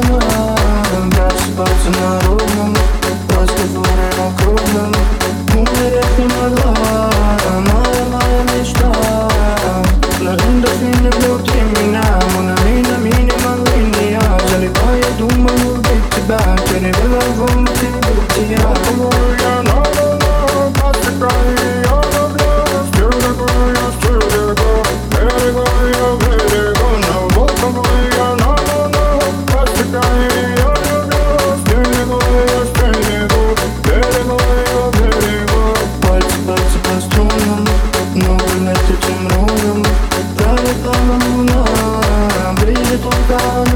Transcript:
она просыпаться на ровном, разговоры о крупном. Умереть не могла моя мечта. На эндорфине внутри меня, мона минимум линия. Залипая, думаю убить тебя, перевела волны ты я. Этим роем правит луна, брежет только